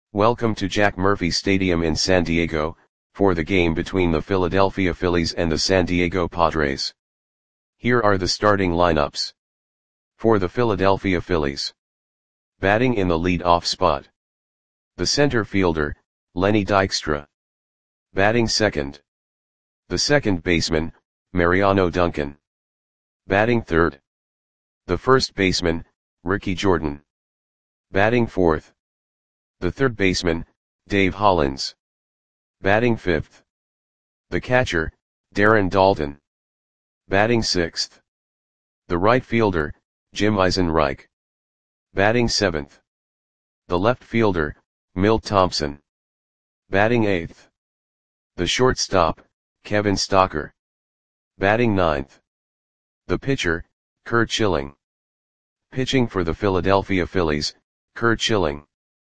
Welcome to Jack Murphy Stadium in San Diego, for the game between the Philadelphia Phillies and the San Diego Padres. Here are the starting lineups. For the Philadelphia Phillies. Batting in the lead-off spot. The center fielder, Lenny Dykstra. Batting second. The second baseman, Mariano Duncan. Batting third. The first baseman, Ricky Jordan. Batting fourth. The third baseman, Dave Hollins. Batting fifth. The catcher, Darren Daulton. Batting sixth. The right fielder, Jim Eisenreich. Batting seventh. The left fielder, Milt Thompson. Batting eighth. The shortstop, Kevin Stocker. Batting ninth. The pitcher, Curt Schilling. Pitching for the Philadelphia Phillies, Curt Schilling.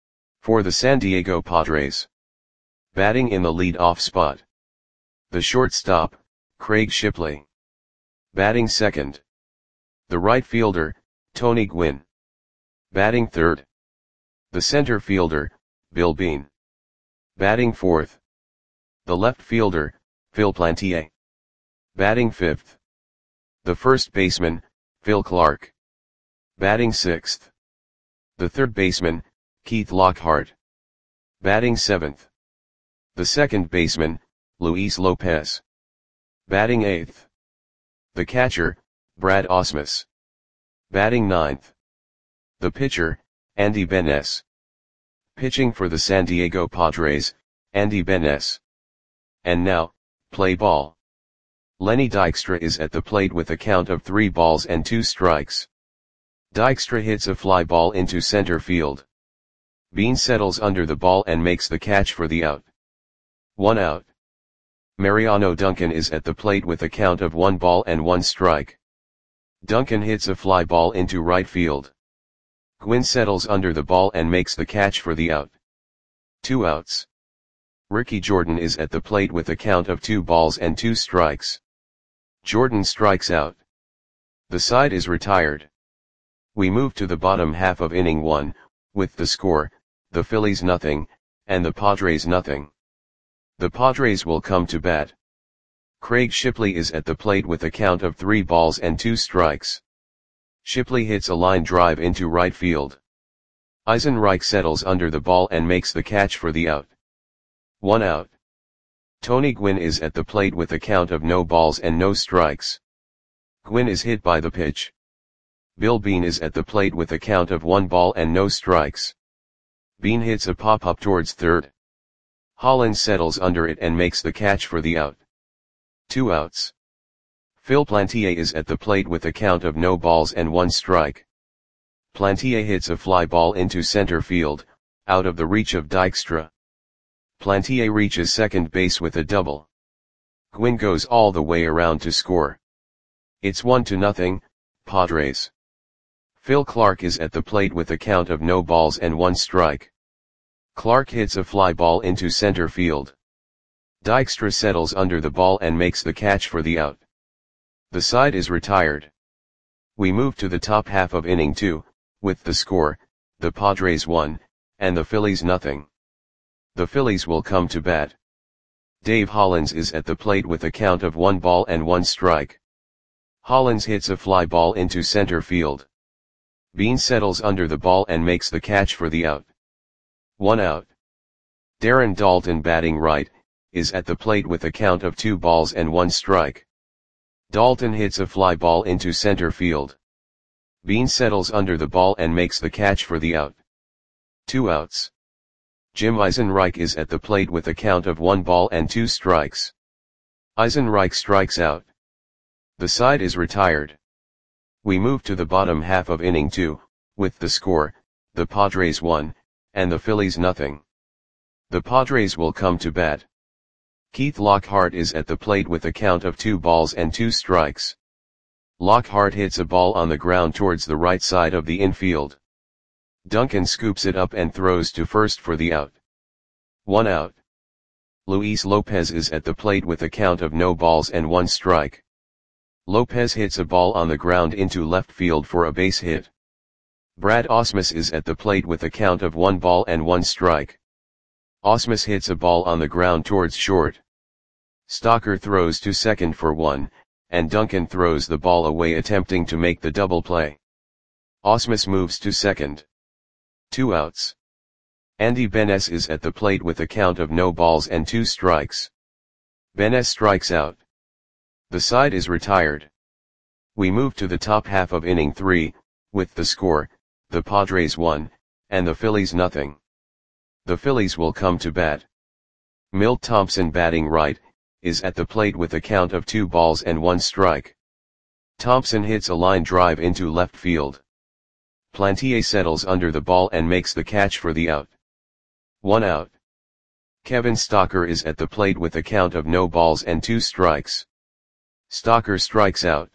For the San Diego Padres. Batting in the lead-off spot. The shortstop, Craig Shipley. Batting second. The right fielder, Tony Gwynn. Batting third. The center fielder, Bill Beane. Batting fourth. The left fielder, Phil Plantier. Batting fifth. The first baseman, Phil Clark. Batting sixth. The third baseman, Keith Lockhart. Batting seventh. The second baseman, Luis Lopez. Batting eighth. The catcher, Brad Ausmus. Batting ninth. The pitcher, Andy Benes. Pitching for the San Diego Padres, Andy Benes. And now, play ball. Lenny Dykstra is at the plate with a count of 3 balls and 2 strikes. Dykstra hits a fly ball into center field. Beane settles under the ball and makes the catch for the out. 1 out. Mariano Duncan is at the plate with a count of 1 ball and 1 strike. Duncan hits a fly ball into right field. Gwynn settles under the ball and makes the catch for the out. 2 outs. Ricky Jordan is at the plate with a count of 2 balls and 2 strikes. Jordan strikes out. The side is retired. We move to the bottom half of inning 1, with the score, the Phillies nothing, and the Padres nothing. The Padres will come to bat. Craig Shipley is at the plate with a count of 3 balls and 2 strikes. Shipley hits a line drive into right field. Eisenreich settles under the ball and makes the catch for the out. 1 out. Tony Gwynn is at the plate with a count of no balls and no strikes. Gwynn is hit by the pitch. Bill Beane is at the plate with a count of 1 ball and no strikes. Beane hits a pop-up towards third. Hollins settles under it and makes the catch for the out. 2 outs. Phil Plantier is at the plate with a count of no balls and 1 strike. Plantier hits a fly ball into center field, out of the reach of Dykstra. Plantier reaches second base with a double. Gwynn goes all the way around to score. It's 1-0, Padres. Phil Clark is at the plate with a count of no balls and 1 strike. Clark hits a fly ball into center field. Dykstra settles under the ball and makes the catch for the out. The side is retired. We move to the top half of inning 2, with the score, the Padres 1, and the Phillies nothing. The Phillies will come to bat. Dave Hollins is at the plate with a count of 1 ball and 1 strike. Hollins hits a fly ball into center field. Beane settles under the ball and makes the catch for the out. 1 out. Darren Daulton, batting right, is at the plate with a count of 2 balls and 1 strike. Daulton hits a fly ball into center field. Beane settles under the ball and makes the catch for the out. 2 outs. Jim Eisenreich is at the plate with a count of 1 ball and 2 strikes. Eisenreich strikes out. The side is retired. We move to the bottom half of inning 2, with the score, the Padres 1, and the Phillies nothing. The Padres will come to bat. Keith Lockhart is at the plate with a count of 2 balls and 2 strikes. Lockhart hits a ball on the ground towards the right side of the infield. Duncan scoops it up and throws to first for the out. 1 out. Luis Lopez is at the plate with a count of no balls and 1 strike. Lopez hits a ball on the ground into left field for a base hit. Brad Ausmus is at the plate with a count of 1 ball and 1 strike. Ausmus hits a ball on the ground towards short. Stocker throws to second for 1, and Duncan throws the ball away attempting to make the double play. Ausmus moves to second. 2 outs. Andy Benes is at the plate with a count of no balls and 2 strikes. Benes strikes out. The side is retired. We move to the top half of inning 3, with the score, the Padres 1, and the Phillies nothing. The Phillies will come to bat. Milt Thompson, batting right, is at the plate with a count of 2 balls and 1 strike. Thompson hits a line drive into left field. Plantier settles under the ball and makes the catch for the out. 1 out. Kevin Stocker is at the plate with a count of no balls and 2 strikes. Stocker strikes out.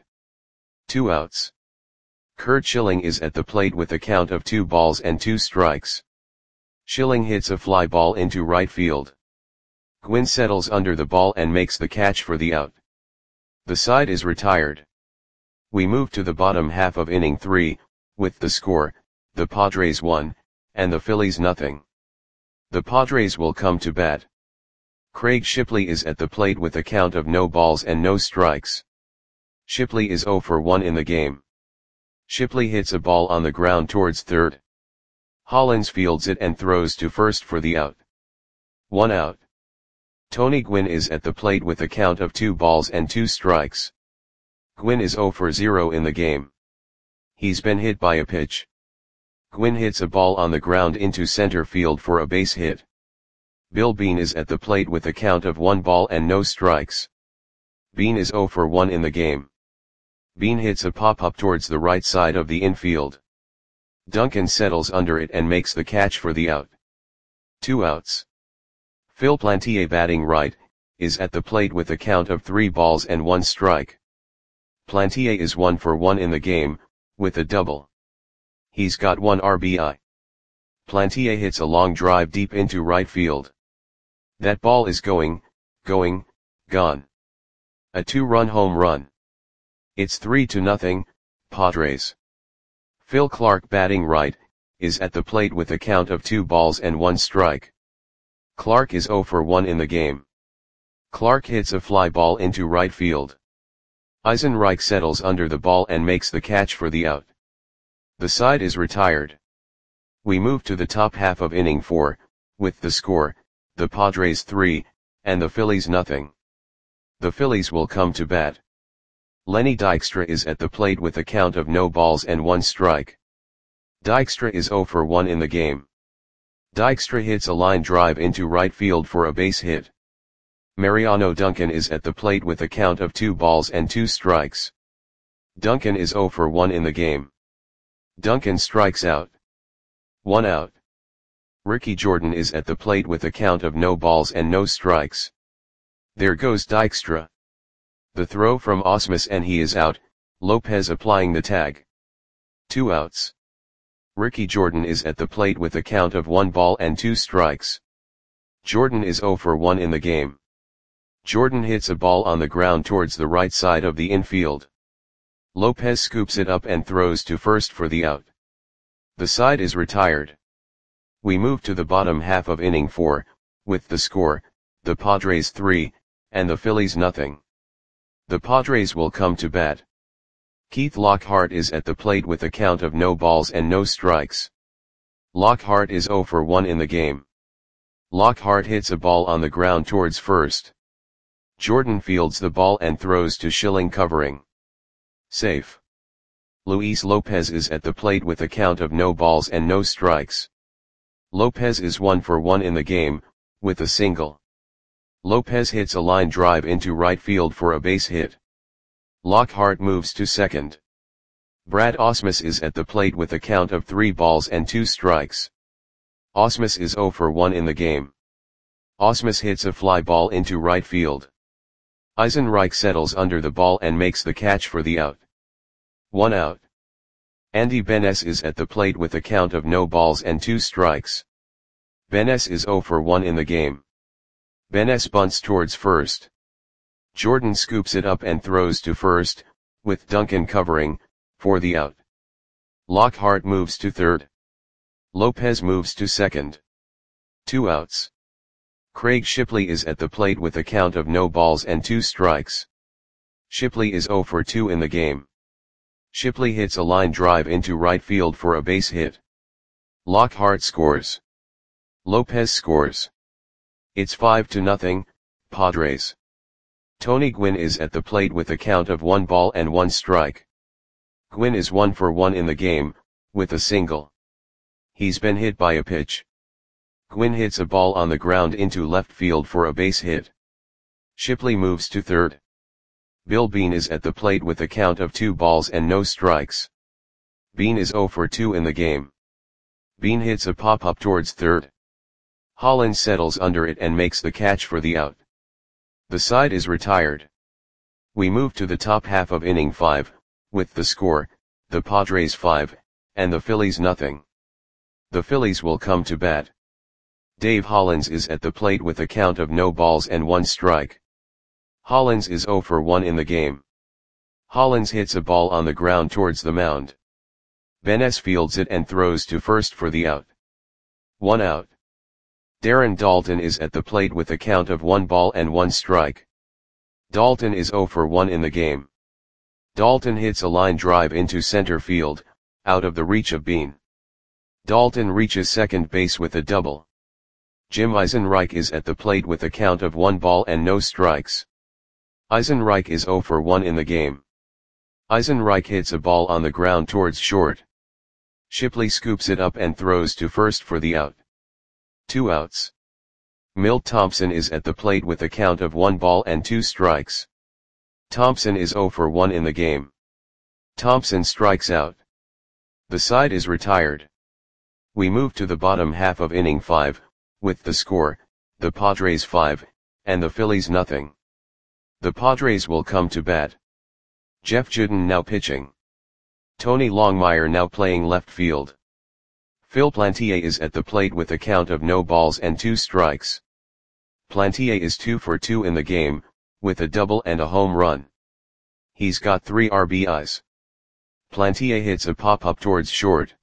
2 outs. Curt Schilling is at the plate with a count of 2 balls and 2 strikes. Schilling hits a fly ball into right field. Gwynn settles under the ball and makes the catch for the out. The side is retired. We move to the bottom half of inning 3, with the score, the Padres 1, and the Phillies nothing. The Padres will come to bat. Craig Shipley is at the plate with a count of no balls and no strikes. Shipley is 0 for 1 in the game. Shipley hits a ball on the ground towards third. Hollins fields it and throws to first for the out. 1 out. Tony Gwynn is at the plate with a count of 2 balls and 2 strikes. Gwynn is 0 for 0 in the game. He's been hit by a pitch. Gwynn hits a ball on the ground into center field for a base hit. Bill Bean is at the plate with a count of 1 ball and no strikes. Bean is 0 for 1 in the game. Bean hits a pop-up towards the right side of the infield. Duncan settles under it and makes the catch for the out. 2 outs. Phil Plantier, batting right, is at the plate with a count of 3 balls and 1 strike. Plantier is 1 for 1 in the game, with a double. He's got 1 RBI. Plantier hits a long drive deep into right field. That ball is gone. A 2-run home run. It's 3-0, Padres. Phil Clark, batting right, is at the plate with a count of 2 balls and 1 strike. Clark is 0 for 1 in the game. Clark hits a fly ball into right field. Eisenreich settles under the ball and makes the catch for the out. The side is retired. We move to the top half of inning 4, with the score, the Padres 3, and the Phillies nothing. The Phillies will come to bat. Lenny Dykstra is at the plate with a count of no balls and 1 strike. Dykstra is 0 for 1 in the game. Dykstra hits a line drive into right field for a base hit. Mariano Duncan is at the plate with a count of 2 balls and 2 strikes. Duncan is 0 for 1 in the game. Duncan strikes out. 1 out. Ricky Jordan is at the plate with a count of no balls and no strikes. There goes Dykstra. The throw from Ausmus and he is out, Lopez applying the tag. 2 outs. Ricky Jordan is at the plate with a count of 1 ball and 2 strikes. Jordan is 0 for 1 in the game. Jordan hits a ball on the ground towards the right side of the infield. Lopez scoops it up and throws to first for the out. The side is retired. We move to the bottom half of inning 4, with the score, the Padres 3, and the Phillies nothing. The Padres will come to bat. Keith Lockhart is at the plate with a count of no balls and no strikes. Lockhart is 0 for 1 in the game. Lockhart hits a ball on the ground towards first. Jordan fields the ball and throws to Schilling covering. Safe. Luis Lopez is at the plate with a count of no balls and no strikes. Lopez is 1 for 1 in the game, with a single. Lopez hits a line drive into right field for a base hit. Lockhart moves to second. Brad Ausmus is at the plate with a count of 3 balls and 2 strikes. Ausmus is 0 for 1 in the game. Ausmus hits a fly ball into right field. Eisenreich settles under the ball and makes the catch for the out. 1 out. Andy Benes is at the plate with a count of no balls and 2 strikes. Benes is 0 for 1 in the game. Benes bunts towards first. Jordan scoops it up and throws to first, with Duncan covering, for the out. Lockhart moves to third. Lopez moves to second. 2 outs. Craig Shipley is at the plate with a count of no balls and 2 strikes. Shipley is 0 for 2 in the game. Shipley hits a line drive into right field for a base hit. Lockhart scores. Lopez scores. It's 5-0, Padres. Tony Gwynn is at the plate with a count of 1 ball and 1 strike. Gwynn is 1 for 1 in the game, with a single. He's been hit by a pitch. Gwynn hits a ball on the ground into left field for a base hit. Shipley moves to third. Bill Bean is at the plate with a count of 2 balls and no strikes. Bean is 0 for 2 in the game. Bean hits a pop-up towards third. Hollins settles under it and makes the catch for the out. The side is retired. We move to the top half of inning 5, with the score, the Padres 5, and the Phillies nothing. The Phillies will come to bat. Dave Hollins is at the plate with a count of no balls and 1 strike. Hollins is 0 for 1 in the game. Hollins hits a ball on the ground towards the mound. Benes fields it and throws to first for the out. 1 out. Darren Daulton is at the plate with a count of 1 ball and 1 strike. Daulton is 0 for 1 in the game. Daulton hits a line drive into center field, out of the reach of Bean. Daulton reaches second base with a double. Jim Eisenreich is at the plate with a count of 1 ball and no strikes. Eisenreich is 0 for 1 in the game. Eisenreich hits a ball on the ground towards short. Shipley scoops it up and throws to first for the out. 2 outs. Milt Thompson is at the plate with a count of 1 ball and 2 strikes. Thompson is 0 for 1 in the game. Thompson strikes out. The side is retired. We move to the bottom half of inning 5, with the score, the Padres 5, and the Phillies nothing. The Padres will come to bat. Jeff Juden now pitching. Tony Longmire now playing left field. Phil Plantier is at the plate with a count of no balls and 2 strikes. Plantier is 2 for 2 in the game, with a double and a home run. He's got 3 RBIs. Plantier hits a pop-up towards short.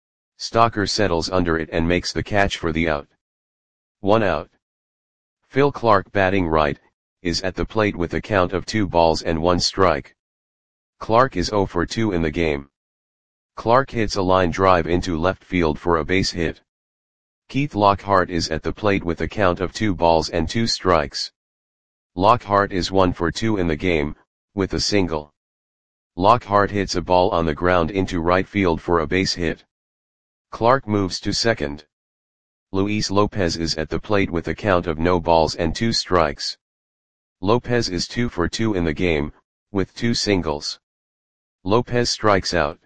Stalker settles under it and makes the catch for the out. 1 out. Phil Clark batting right, is at the plate with a count of 2 balls and 1 strike. Clark is 0 for 2 in the game. Clark hits a line drive into left field for a base hit. Keith Lockhart is at the plate with a count of 2 balls and 2 strikes. Lockhart is 1 for 2 in the game, with a single. Lockhart hits a ball on the ground into right field for a base hit. Clark moves to second. Luis Lopez is at the plate with a count of no balls and 2 strikes. Lopez is 2 for 2 in the game, with 2 singles. Lopez strikes out.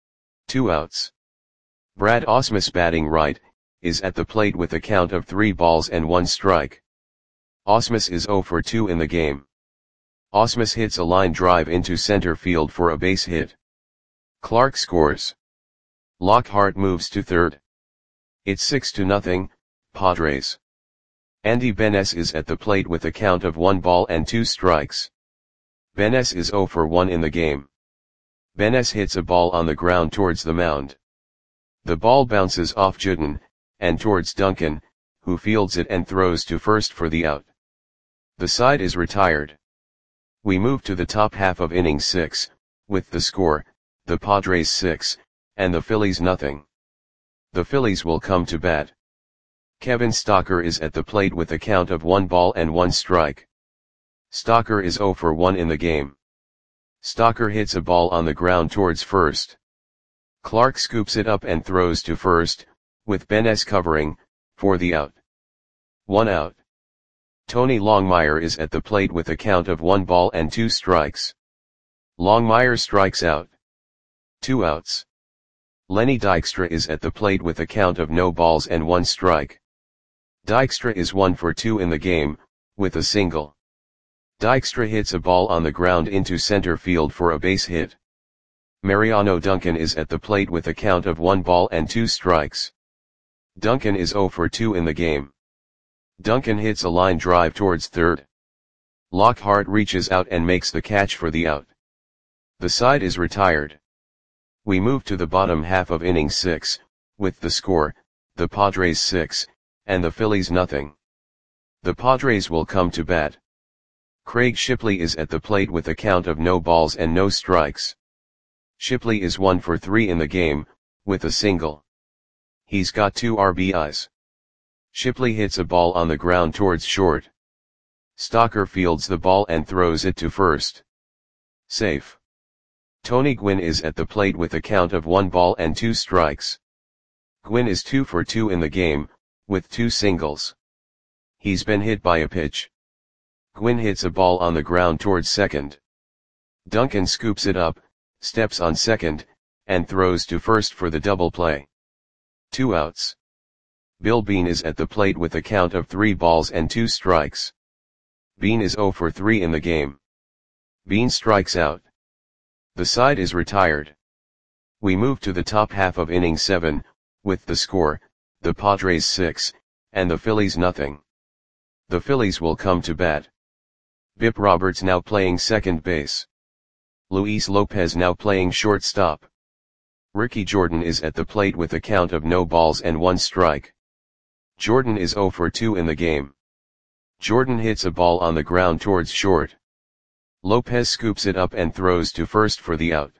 2 outs. Brad Ausmus batting right, is at the plate with a count of 3 balls and 1 strike. Ausmus is 0 for 2 in the game. Ausmus hits a line drive into center field for a base hit. Clark scores. Lockhart moves to third. It's 6-0, Padres. Andy Benes is at the plate with a count of 1 ball and 2 strikes. Benes is 0 for 1 in the game. Benes hits a ball on the ground towards the mound. The ball bounces off Juden, and towards Duncan, who fields it and throws to first for the out. The side is retired. We move to the top half of inning 6, with the score, the Padres 6, and the Phillies nothing. The Phillies will come to bat. Kevin Stalker is at the plate with a count of 1 ball and 1 strike. Stalker is 0 for 1 in the game. Stalker hits a ball on the ground towards first. Clark scoops it up and throws to first, with Benes covering, for the out. 1 out. Tony Longmire is at the plate with a count of 1 ball and 2 strikes. Longmire strikes out. 2 outs. Lenny Dykstra is at the plate with a count of no balls and 1 strike. Dykstra is 1 for 2 in the game, with a single. Dykstra hits a ball on the ground into center field for a base hit. Mariano Duncan is at the plate with a count of 1 ball and 2 strikes. Duncan is 0 for 2 in the game. Duncan hits a line drive towards third. Lockhart reaches out and makes the catch for the out. The side is retired. We move to the bottom half of inning 6, with the score, the Padres 6, and the Phillies nothing. The Padres will come to bat. Craig Shipley is at the plate with a count of no balls and no strikes. Shipley is 1 for 3 in the game, with a single. He's got 2 RBIs. Shipley hits a ball on the ground towards short. Stocker fields the ball and throws it to first. Safe. Tony Gwynn is at the plate with a count of 1 ball and 2 strikes. Gwynn is 2 for 2 in the game, with 2 singles. He's been hit by a pitch. Gwynn hits a ball on the ground towards second. Duncan scoops it up, steps on second, and throws to first for the double play. 2 outs. Bill Bean is at the plate with a count of 3 balls and 2 strikes. Bean is 0 for 3 in the game. Bean strikes out. The side is retired. We move to the top half of inning 7, with the score, the Padres 6, and the Phillies nothing. The Phillies will come to bat. Bip Roberts now playing second base. Luis Lopez now playing shortstop. Ricky Jordan is at the plate with a count of no balls and 1 strike. Jordan is 0 for 2 in the game. Jordan hits a ball on the ground towards short. Lopez scoops it up and throws to first for the out.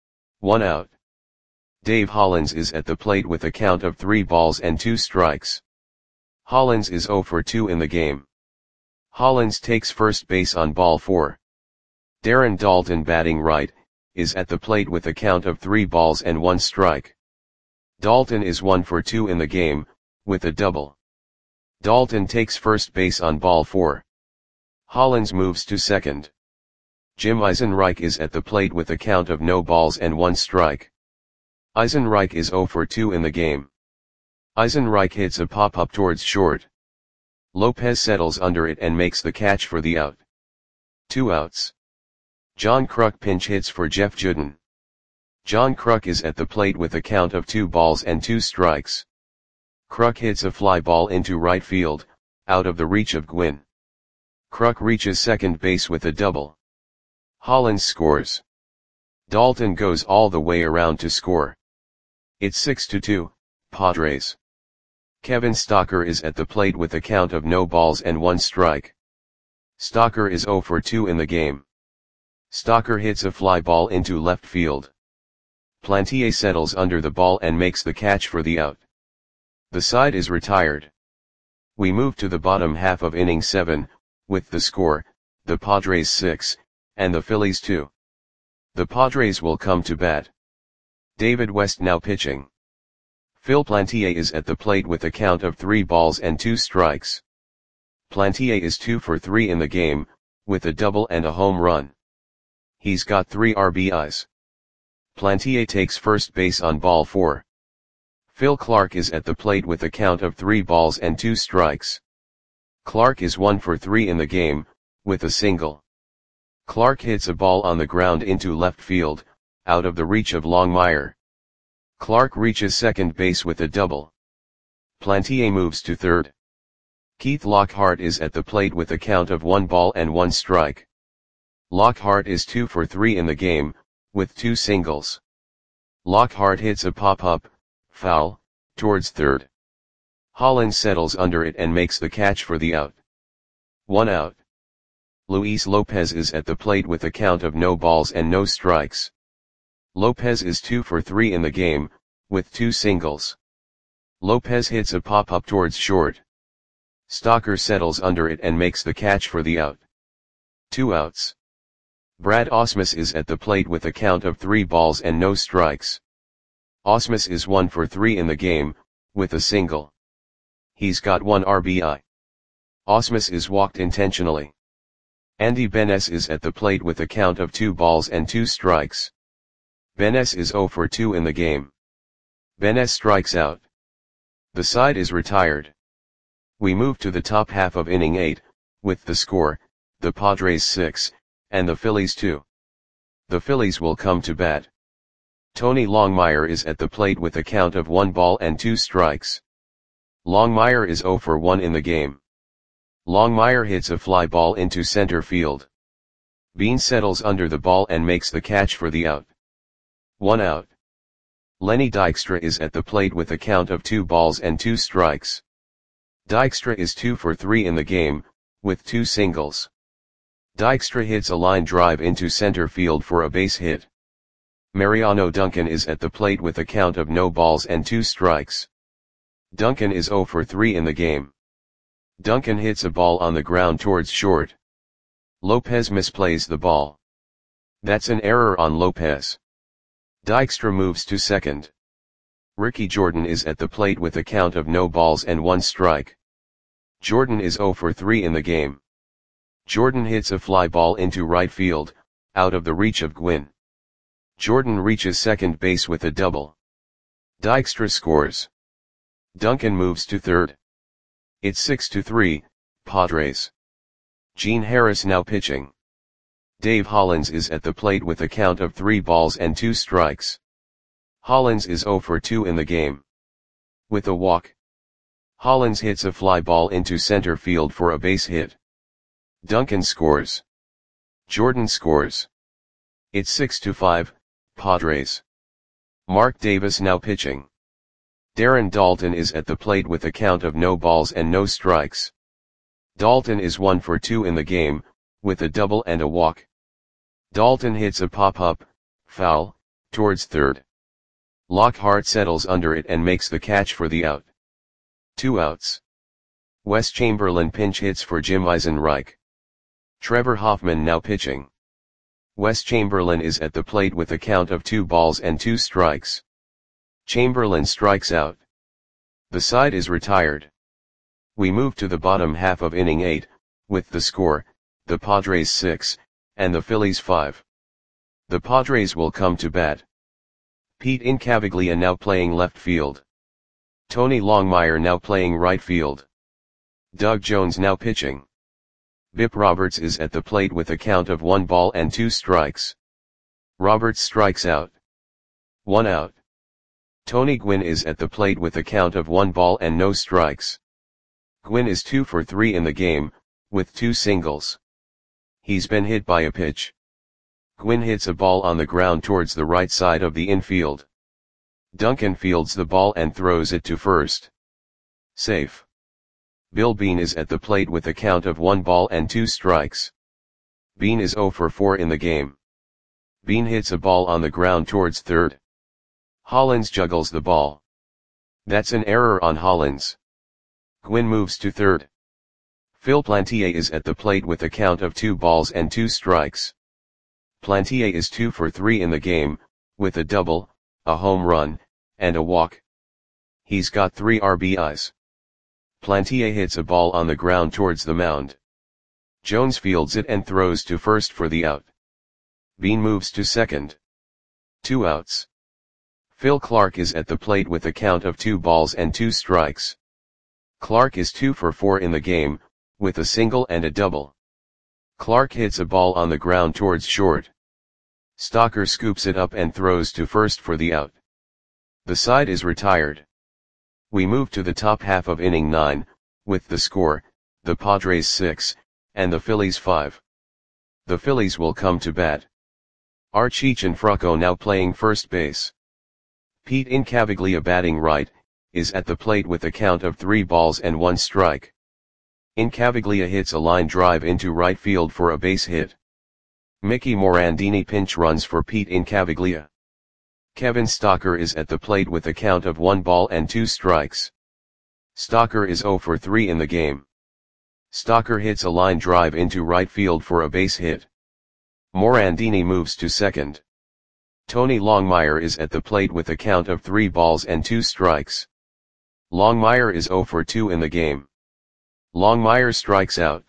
1 out. Dave Hollins is at the plate with a count of 3 balls and 2 strikes. Hollins is 0 for 2 in the game. Hollins takes first base on ball 4. Darren Daulton, batting right, is at the plate with a count of 3 balls and 1 strike. Daulton is 1 for 2 in the game, with a double. Daulton takes first base on ball 4. Hollins moves to second. Jim Eisenreich is at the plate with a count of no balls and 1 strike. Eisenreich is 0 for 2 in the game. Eisenreich hits a pop-up towards short. Lopez settles under it and makes the catch for the out. 2 outs. John Kruk pinch hits for Jeff Juden. John Kruk is at the plate with a count of 2 balls and 2 strikes. Kruk hits a fly ball into right field, out of the reach of Gwynn. Kruk reaches second base with a double. Hollins scores. Daulton goes all the way around to score. It's 6-2, Padres. Kevin Stocker is at the plate with a count of no balls and 1 strike. Stocker is 0 for 2 in the game. Stocker hits a fly ball into left field. Plantier settles under the ball and makes the catch for the out. The side is retired. We move to the bottom half of inning 7, with the score, the Padres 6, and the Phillies 2. The Padres will come to bat. David West now pitching. Phil Plantier is at the plate with a count of 3 balls and 2 strikes. Plantier is 2 for 3 in the game, with a double and a home run. He's got 3 RBIs. Plantier takes first base on ball 4. Phil Clark is at the plate with a count of 3 balls and 2 strikes. Clark is 1 for 3 in the game, with a single. Clark hits a ball on the ground into left field, out of the reach of Longmire. Clark reaches second base with a double. Plantier moves to third. Keith Lockhart is at the plate with a count of 1 ball and 1 strike. Lockhart is 2 for 3 in the game, with 2 singles. Lockhart hits a pop-up, foul, towards third. Hollins settles under it and makes the catch for the out. 1 out. Luis Lopez is at the plate with a count of no balls and no strikes. Lopez is 2 for 3 in the game, with 2 singles. Lopez hits a pop-up towards short. Stocker settles under it and makes the catch for the out. 2 outs. Brad Ausmus is at the plate with a count of 3 balls and no strikes. Ausmus is 1 for 3 in the game, with a single. He's got 1 RBI. Ausmus is walked intentionally. Andy Benes is at the plate with a count of 2 balls and 2 strikes. Benes is 0 for 2 in the game. Benes strikes out. The side is retired. We move to the top half of inning 8, with the score, the Padres 6, and the Phillies 2. The Phillies will come to bat. Tony Longmire is at the plate with a count of 1 ball and 2 strikes. Longmire is 0 for 1 in the game. Longmire hits a fly ball into center field. Bean settles under the ball and makes the catch for the out. 1 out. Lenny Dykstra is at the plate with a count of 2 balls and 2 strikes. Dykstra is 2 for 3 in the game, with 2 singles. Dykstra hits a line drive into center field for a base hit. Mariano Duncan is at the plate with a count of no balls and 2 strikes. Duncan is 0 for 3 in the game. Duncan hits a ball on the ground towards short. Lopez misplays the ball. That's an error on Lopez. Dykstra moves to second. Ricky Jordan is at the plate with a count of no balls and 1 strike. Jordan is 0 for 3 in the game. Jordan hits a fly ball into right field, out of the reach of Gwynn. Jordan reaches second base with a double. Dykstra scores. Duncan moves to third. It's 6-3, Padres. Gene Harris now pitching. Dave Hollins is at the plate with a count of 3 balls and 2 strikes. Hollins is 0 for 2 in the game. With a walk. Hollins hits a fly ball into center field for a base hit. Duncan scores. Jordan scores. It's 6-5, Padres. Mark Davis now pitching. Darren Daulton is at the plate with a count of no balls and no strikes. Daulton is 1 for 2 in the game, with a double and a walk. Daulton hits a pop-up, foul, towards third. Lockhart settles under it and makes the catch for the out. 2 outs. Wes Chamberlain pinch hits for Jim Eisenreich. Trevor Hoffman now pitching. Wes Chamberlain is at the plate with a count of 2 balls and 2 strikes. Chamberlain strikes out. The side is retired. We move to the bottom half of inning 8, with the score, the Padres 6, and the Phillies 5. The Padres will come to bat. Pete Incaviglia now playing left field. Tony Longmire now playing right field. Doug Jones now pitching. Bip Roberts is at the plate with a count of 1 ball and 2 strikes. Roberts strikes out. 1 out. Tony Gwynn is at the plate with a count of 1 ball and no strikes. Gwynn is 2 for 3 in the game, with 2 singles. He's been hit by a pitch. Gwynn hits a ball on the ground towards the right side of the infield. Duncan fields the ball and throws it to first. Safe. Bill Bean is at the plate with a count of 1 ball and 2 strikes. Bean is 0 for 4 in the game. Bean hits a ball on the ground towards third. Hollins juggles the ball. That's an error on Hollins. Gwynn moves to third. Phil Plantier is at the plate with a count of 2 balls and 2 strikes. Plantier is 2 for 3 in the game, with a double, a home run, and a walk. He's got 3 RBIs. Plantier hits a ball on the ground towards the mound. Jones fields it and throws to first for the out. Bean moves to second. 2 outs. Phil Clark is at the plate with a count of 2 balls and 2 strikes. Clark is 2 for 4 in the game, with a single and a double. Clark hits a ball on the ground towards short. Stalker scoops it up and throws to first for the out. The side is retired. We move to the top half of inning 9, with the score, the Padres 6, and the Phillies 5. The Phillies will come to bat. Archie Cianfrocco now playing first base. Pete Incaviglia batting right, is at the plate with a count of 3 balls and 1 strike. Incaviglia hits a line drive into right field for a base hit. Mickey Morandini pinch runs for Pete Incaviglia. Kevin Stalker is at the plate with a count of 1 ball and 2 strikes. Stalker is 0 for 3 in the game. Stalker hits a line drive into right field for a base hit. Morandini moves to second. Tony Longmire is at the plate with a count of 3 balls and 2 strikes. Longmire is 0 for 2 in the game. Longmire strikes out.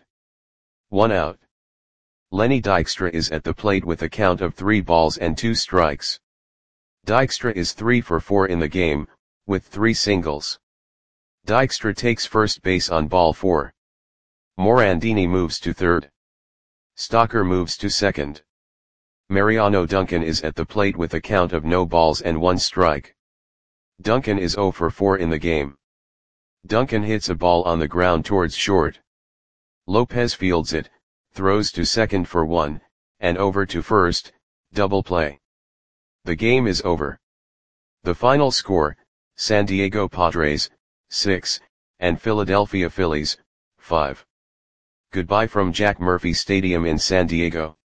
1 out. Lenny Dykstra is at the plate with a count of 3 balls and 2 strikes. Dykstra is 3 for 4 in the game, with 3 singles. Dykstra takes first base on ball 4. Morandini moves to third. Stalker moves to second. Mariano Duncan is at the plate with a count of no balls and 1 strike. Duncan is 0 for 4 in the game. Duncan hits a ball on the ground towards short. Lopez fields it, throws to second for 1, and over to first, double play. The game is over. The final score, San Diego Padres, 6, and Philadelphia Phillies, 5. Goodbye from Jack Murphy Stadium in San Diego.